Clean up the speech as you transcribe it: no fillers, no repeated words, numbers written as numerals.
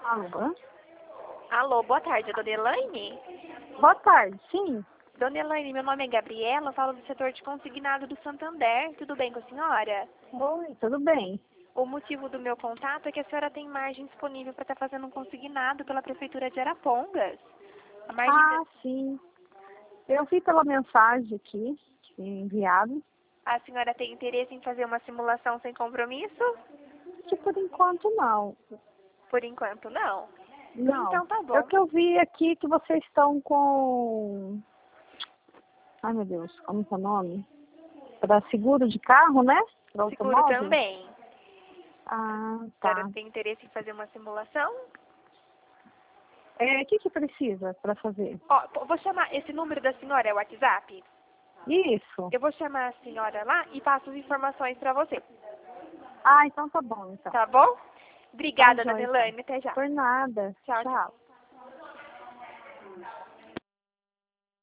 Alô? Alô, boa tarde, dona Elaine? Boa tarde, sim. Dona Elaine, meu nome é Gabriela, falo do setor de consignado do Santander. Tudo bem com a senhora? Oi, tudo bem? O motivo do meu contato é que a senhora tem margem disponível para estar fazendo um consignado pela Prefeitura de Arapongas. A margem Sim. Eu vi pela mensagem aqui, enviado, A senhora tem interesse em fazer uma simulação sem compromisso? que por enquanto não. Por enquanto, não. Não. Então tá É bom. o que eu vi aqui que vocês estão com... Ai, meu Deus, como que é o nome? Para seguro de carro, né? Para Seguro automóvel? também. Ah, A tá. senhora tem interesse em fazer uma simulação? O que precisa para fazer? Ó, vou chamar, esse número da senhora é o WhatsApp? Isso. Eu vou chamar a senhora lá e passo as informações para você. Ah, então tá bom, então. Tá bom? Tá Obrigada, dona joia, então. Elaine. Até já. Por nada. Tchau, tchau. Tchau.